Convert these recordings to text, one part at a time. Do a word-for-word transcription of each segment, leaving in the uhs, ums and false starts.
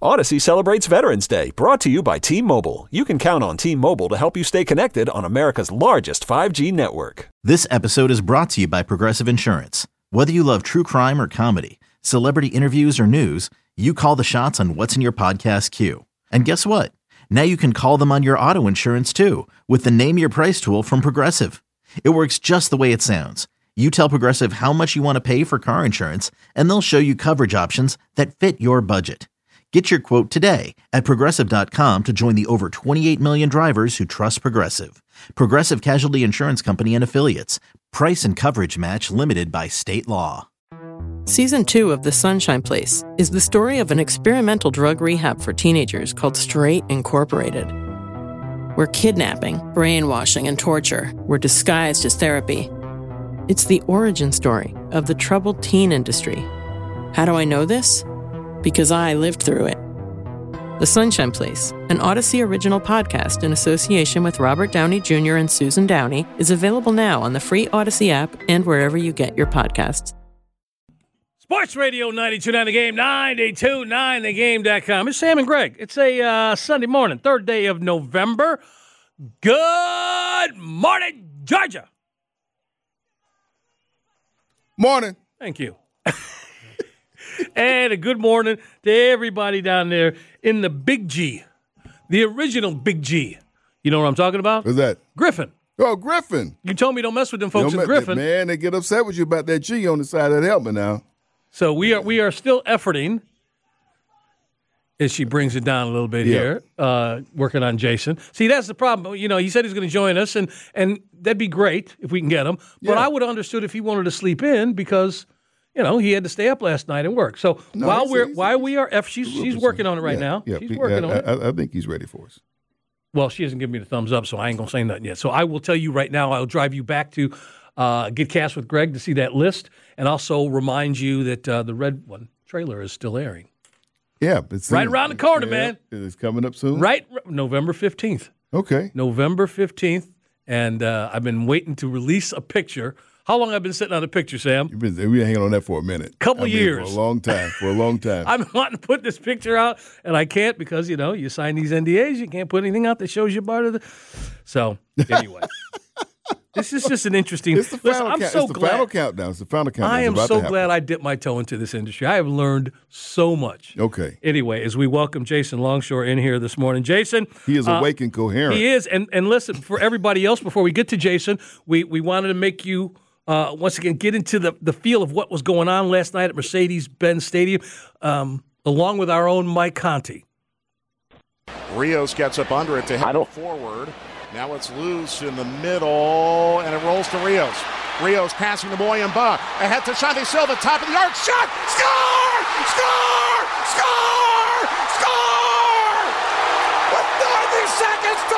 Odyssey celebrates Veterans Day, brought to you by T-Mobile. You can count on T-Mobile to help you stay connected on America's largest five G network. This episode is brought to you by Progressive Insurance. Whether you love true crime or comedy, celebrity interviews or news, you call the shots on what's in your podcast queue. And guess what? Now you can call them on your auto insurance too, with the Name Your Price tool from Progressive. It works just the way it sounds. You tell Progressive how much you want to pay for car insurance, and they'll show you coverage options that fit your budget. Get your quote today at Progressive dot com to join the over twenty-eight million drivers who trust Progressive. Progressive Casualty Insurance Company and Affiliates. Price and coverage match limited by state law. Season two of The Sunshine Place is the story of an experimental drug rehab for teenagers called Straight Incorporated, where kidnapping, brainwashing, and torture were disguised as therapy. It's the origin story of the troubled teen industry. How do I know this? Because I lived through it. The Sunshine Place, an Odyssey original podcast in association with Robert Downey Junior and Susan Downey, is available now on the free Odyssey app and wherever you get your podcasts. Sports Radio ninety-two point nine The Game, ninety-two point nine the game dot com. It's Sam and Greg. It's a uh, Sunday morning, third day of November. Good morning, Georgia. Morning. Thank you. And a good morning to everybody down there in the Big G, the original Big G. You know what I'm talking about? What's that? Griffin. Oh, Griffin. You told me don't mess with them folks Don't in met- Griffin. Man, they get upset with you about that G on the side of that helmet now. So we are we are still efforting, as she brings it down a little bit Yeah. here, uh, working on Jason. See, that's the problem. You know, he said he's going to join us, and and that'd be great if we can get him. But Yeah. I would have understood if he wanted to sleep in because, you know, he had to stay up last night and work. So No, while he's- we're he's- while we are, eff- she's she's working on it right Yeah, now. Yeah, she's he- working I, on it. I, I think he's ready for us. Well, she hasn't given me the thumbs up, so I ain't gonna say nothing yet. So I will tell you right now. I'll drive you back to uh, Get Cast with Greg to see that list, and also remind you that uh, the Red One trailer is still airing. Yeah, it's Right around the corner, yeah, man. It's coming up soon. Right, November fifteenth. Okay. November fifteenth, and uh, I've been waiting to release a picture. How long have I been sitting on the picture, Sam? You've been, we've been hanging on that for a minute. Couple I mean, years. For a long time. For a long time. I've been wanting to put this picture out, and I can't because, you know, you sign these N D As. You can't put anything out that shows you part of the. So, anyway. This is just an interesting. It's the Listen, final I'm count. so it's the glad. final countdown. It's the final countdown. I It's am about so to glad happen. I dipped my toe into this industry. I have learned so much. Okay. Anyway, as we welcome Jason Longshore in here this morning. Jason. He is uh, awake and coherent. He is. And and listen, for everybody else, before we get to Jason, we, we wanted to make you, uh, once again, get into the, the feel of what was going on last night at Mercedes-Benz Stadium, um, along with our own Mike Conti. Rios gets up under it to hit forward. Now it's loose in the middle, and it rolls to Rios. Rios passing to Moyamba. Ahead to Shanti Silva, top of the arc. Shot! Score! Score! Score! Score! With ninety seconds to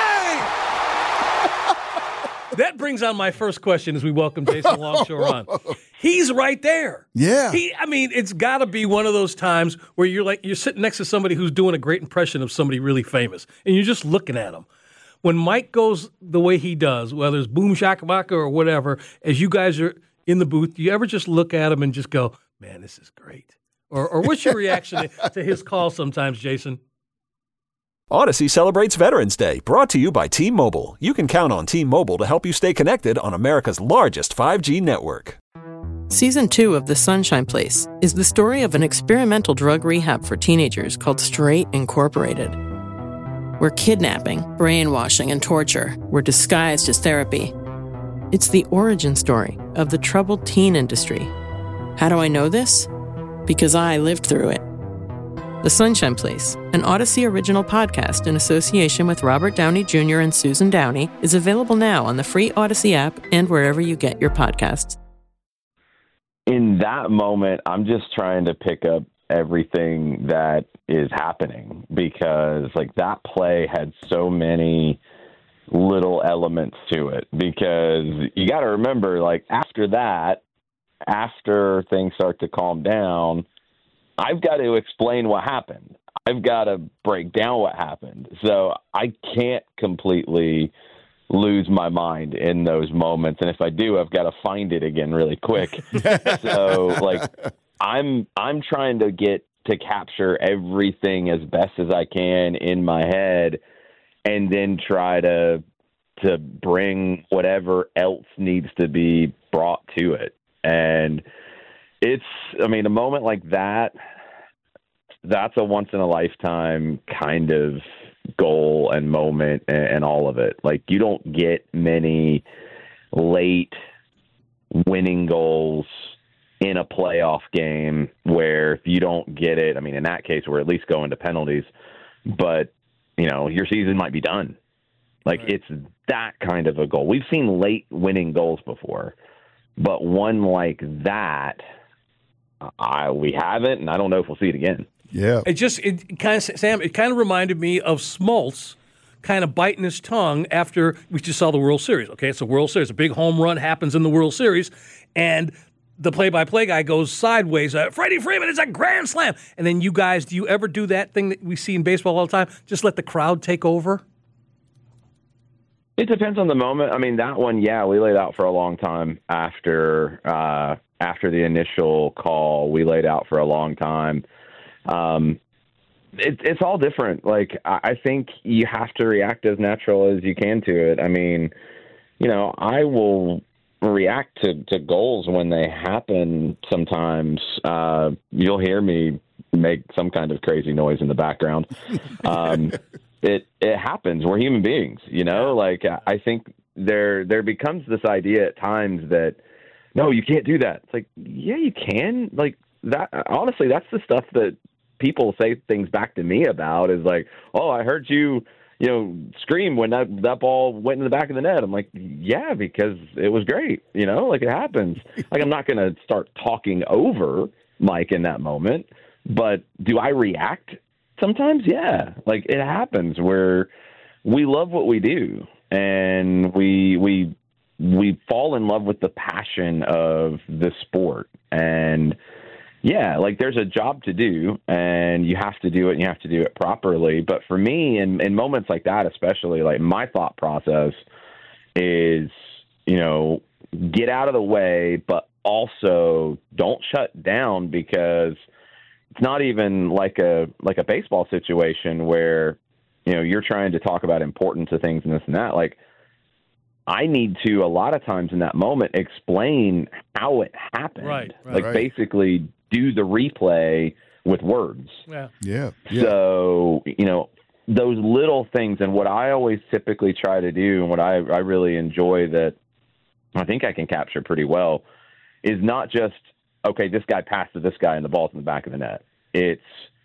play! That brings on my first question as we welcome Jason Longshore on. He's right there. Yeah. He, I mean, it's got to be one of those times where you're like, you're sitting next to somebody who's doing a great impression of somebody really famous, and you're just looking at them. When Mike goes the way he does, whether it's boom shakalaka or whatever, as you guys are in the booth, do you ever just look at him and just go, man, this is great? Or, or what's your reaction to his call sometimes, Jason? Odyssey celebrates Veterans Day, brought to you by T-Mobile. You can count on T-Mobile to help you stay connected on America's largest five G network. Season two of The Sunshine Place is the story of an experimental drug rehab for teenagers called Straight Incorporated, where kidnapping, brainwashing, and torture were disguised as therapy. It's the origin story of the troubled teen industry. How do I know this? Because I lived through it. The Sunshine Place, an Odyssey original podcast in association with Robert Downey Junior and Susan Downey, is available now on the free Odyssey app and wherever you get your podcasts. In that moment, I'm just trying to pick up everything that is happening because like that play had so many little elements to it because you got to remember like after that, after things start to calm down, I've got to explain what happened. I've got to break down what happened. So I can't completely lose my mind in those moments. And if I do, I've got to find it again really quick. So like I'm I'm trying to get to capture everything as best as I can in my head and then try to to bring whatever else needs to be brought to it. And it's, I mean, a moment like that, that's a once-in-a-lifetime kind of goal and moment and, and all of it. Like, you don't get many late winning goals in a playoff game where if you don't get it, I mean, in that case, we're at least going to penalties, but, you know, your season might be done. Like, right. It's that kind of a goal. We've seen late winning goals before, but one like that, I, we haven't, and I don't know if we'll see it again. Yeah. It just, it kind of, Sam, it kind of reminded me of Smoltz kind of biting his tongue after we just saw the World Series. Okay, it's a World Series. A big home run happens in the World Series, and the play-by-play guy goes sideways. Uh, Freddie Freeman is a grand slam. And then you guys, do you ever do that thing that we see in baseball all the time? Just let the crowd take over? It depends on the moment. I mean, that one, yeah, we laid out for a long time after uh, after the initial call. We laid out for a long time. Um, it, it's all different. Like, I think you have to react as natural as you can to it. I mean, you know, I will react to, to goals when they happen sometimes. Uh, you'll hear me make some kind of crazy noise in the background. Um, it it happens. We're human beings, you know? Like, I think there there becomes this idea at times that, no, you can't do that. It's like, yeah, you can. Like, that. Honestly, that's the stuff that people say things back to me about is like, oh, I heard you, you know, scream when that, that ball went in the back of the net. I'm like, yeah, because it was great. You know, like, it happens. Like, I'm not going to start talking over Mike in that moment, but do I react? Sometimes, yeah. Like, it happens where we love what we do and we, we, we fall in love with the passion of the sport. And yeah, like, there's a job to do and you have to do it and you have to do it properly. But for me, in, in moments like that, especially, like, my thought process is, you know, get out of the way, but also don't shut down, because it's not even like a, like a baseball situation where, you know, you're trying to talk about importance of things and this and that. Like, I need to, a lot of times in that moment, explain how it happened. Right, right. Like, right. basically do the replay with words. Yeah. Yeah. yeah. So, you know, those little things, and what I always typically try to do, and what I, I really enjoy that I think I can capture pretty well, is not just, okay, this guy passed to this guy and the ball's in the back of the net. It's,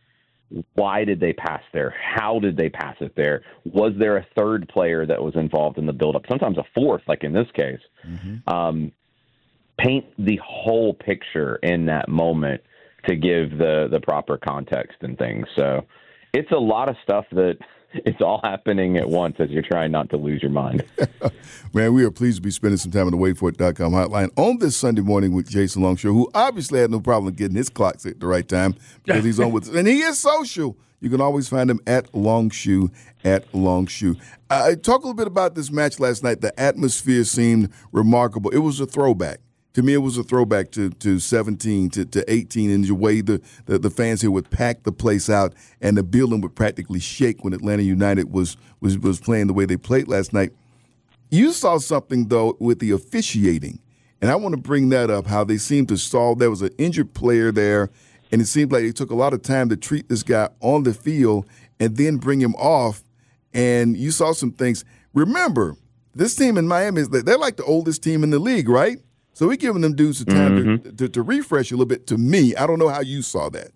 why did they pass there? How did they pass it there? Was there a third player that was involved in the buildup? Sometimes a fourth, like in this case. Mm-hmm. Um, paint the whole picture in that moment to give the, the proper context and things. So it's a lot of stuff that it's all happening at once as you're trying not to lose your mind. Man, we are pleased to be spending some time on the wait for it dot com hotline on this Sunday morning with Jason Longshore, who obviously had no problem getting his clocks at the right time because he's on with us. And he is social. You can always find him at Longshoe, at Longshoe. Uh, talk a little bit about this match last night. The atmosphere seemed remarkable. It was a throwback. To me, it was a throwback to, to seventeen, to, to eighteen, and the way the, the, the fans here would pack the place out and the building would practically shake when Atlanta United was, was, was playing the way they played last night. You saw something, though, with the officiating, and I want to bring that up, how they seemed to stall. There was an injured player there, and it seemed like it took a lot of time to treat this guy on the field and then bring him off, and you saw some things. Remember, this team in Miami, is they're like the oldest team in the league, right? So we're giving them dudes the time mm-hmm. to, to, to refresh a little bit. To me, I don't know how you saw that.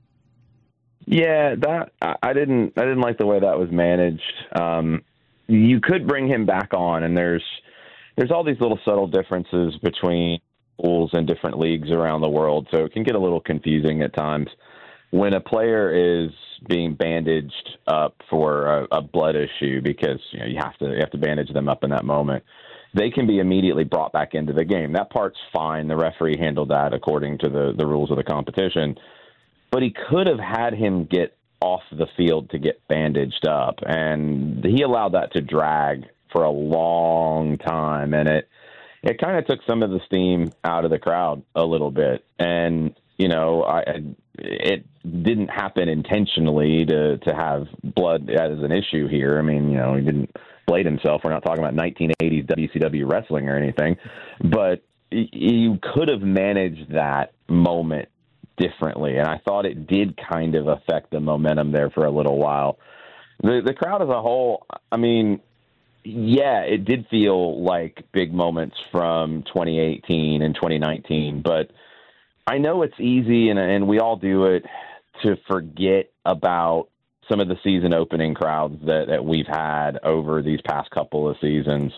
Yeah, that I didn't. I didn't like the way that was managed. Um, you could bring him back on, and there's there's all these little subtle differences between schools and different leagues around the world, so it can get a little confusing at times. When a player is being bandaged up for a, a blood issue, because you know you have to you have to bandage them up in that moment, they can be immediately brought back into the game. That part's fine. The referee handled that according to the, the rules of the competition. But he could have had him get off the field to get bandaged up, and he allowed that to drag for a long time, and it it kind of took some of the steam out of the crowd a little bit. And, you know, I it didn't happen intentionally to, to have blood as an issue here. I mean, you know, he didn't blade himself. We're not talking about nineteen eighties W C W wrestling or anything, but you could have managed that moment differently. And I thought it did kind of affect the momentum there for a little while. The, the crowd as a whole, I mean, yeah, it did feel like big moments from twenty eighteen and twenty nineteen, but I know it's easy, and, and we all do it, to forget about some of the season opening crowds that, that we've had over these past couple of seasons.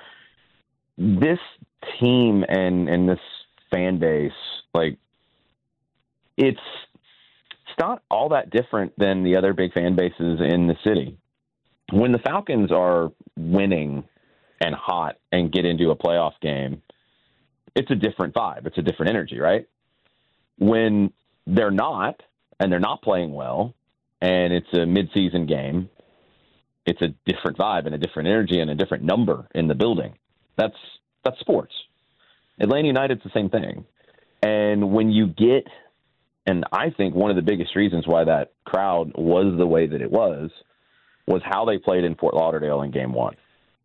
This team and, and this fan base, like, it's, it's not all that different than the other big fan bases in the city. When the Falcons are winning and hot and get into a playoff game, it's a different vibe. It's a different energy, right? When they're not, and they're not playing well, and it's a midseason game, it's a different vibe and a different energy and a different number in the building. That's that's sports. Atlanta United's the same thing. And when you get, and I think one of the biggest reasons why that crowd was the way that it was, was how they played in Fort Lauderdale in game one.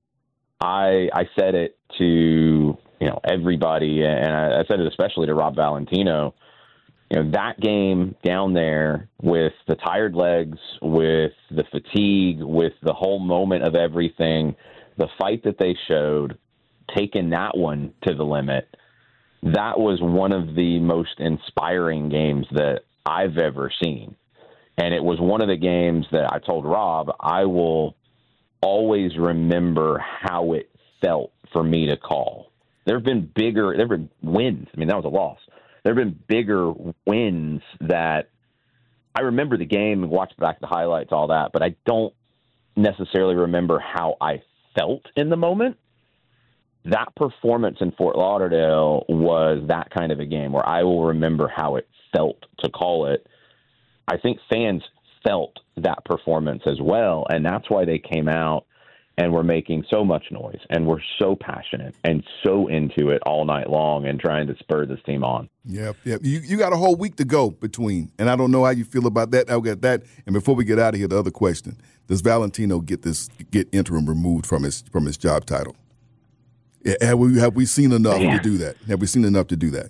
I I said it to, you know, everybody, and I, I said it especially to Rob Valentino. You know, that game down there with the tired legs, with the fatigue, with the whole moment of everything, the fight that they showed, taking that one to the limit, that was one of the most inspiring games that I've ever seen. And it was one of the games that I told Rob, I will always remember how it felt for me to call. There have been bigger, there have been wins. I mean, that was a loss. There have been bigger wins that I remember the game and watched back the highlights, all that, but I don't necessarily remember how I felt in the moment. That performance in Fort Lauderdale was that kind of a game where I will remember how it felt to call it. I think fans felt that performance as well, and that's why they came out and were making so much noise and were so passionate and so into it all night long and trying to spur this team on. Yep, yep. You you got a whole week to go between, and I don't know how you feel about that. I'll get that. And before we get out of here, the other question: does Valentino get this get interim removed from his from his job title? Have we have we seen enough yeah. to do that? Have we seen enough to do that?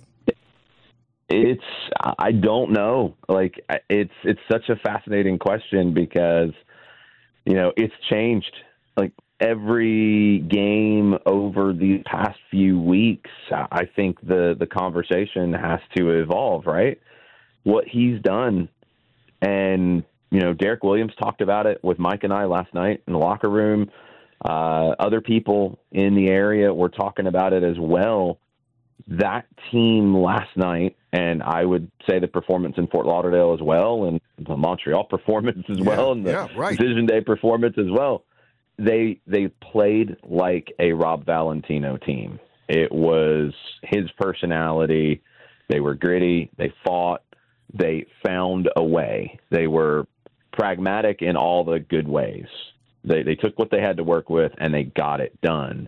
It's I don't know. Like it's it's such a fascinating question because you know it's changed. Like every game over these past few weeks, I think the, the conversation has to evolve, right? What he's done. And, you know, Derek Williams talked about it with Mike and I last night in the locker room. Uh, other people in the area were talking about it as well. That team last night, and I would say the performance in Fort Lauderdale as well, and the Montreal performance as yeah, well, and the yeah, right. Decision Day performance as well. They they played like a Rob Valentino team. It was his personality. They were gritty. They fought. They found a way. They were pragmatic in all the good ways. They they took what they had to work with, and they got it done.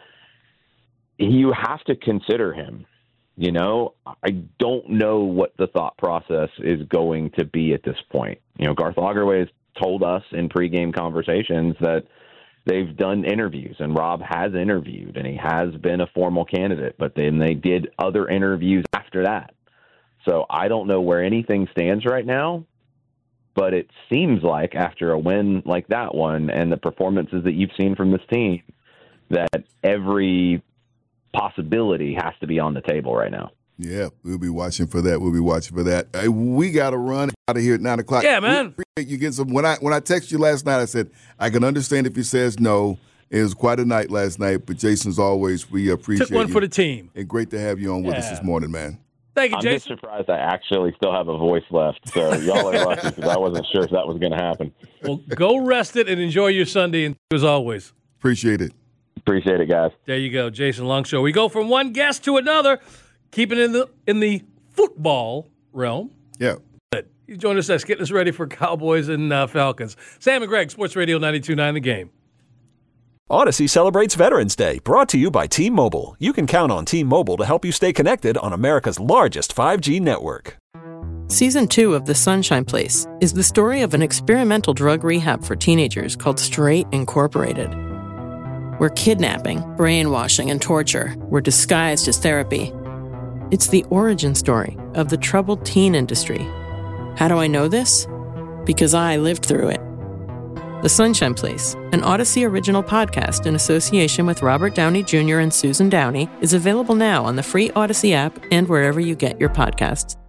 You have to consider him. You know, I don't know what the thought process is going to be at this point. You know, Garth Lagerwey has told us in pregame conversations that they've done interviews, and Rob has interviewed, and he has been a formal candidate, but then they did other interviews after that. So I don't know where anything stands right now, but it seems like after a win like that one and the performances that you've seen from this team, that every possibility has to be on the table right now. Yeah, we'll be watching for that. We'll be watching for that. Hey, we got to run out of here at nine o'clock. Yeah, man. You get some. When I when I texted you last night, I said I can understand if he says no. It was quite a night last night, but Jason's always we appreciate. Took one you. for the team. And great to have you on with yeah. us this morning, man. Thank you, I'm Jason. just surprised I actually still have a voice left. So y'all are lucky because I wasn't sure if that was going to happen. Well, go rest it and enjoy your Sunday, and as always. Appreciate it. Appreciate it, guys. There you go, Jason Longshore. We go from one guest to another, keeping in the in the football realm. Yeah. You join us as getting us ready for Cowboys and uh, Falcons. Sam and Greg, Sports Radio ninety-two point nine The Game. Odyssey celebrates Veterans Day, brought to you by T-Mobile. You can count on T-Mobile to help you stay connected on America's largest five G network. Season two of The Sunshine Place is the story of an experimental drug rehab for teenagers called Straight Incorporated, where kidnapping, brainwashing, and torture were disguised as therapy. It's the origin story of the troubled teen industry. How do I know this? Because I lived through it. The Sunshine Place, an Odyssey original podcast in association with Robert Downey Junior and Susan Downey, is available now on the free Odyssey app and wherever you get your podcasts.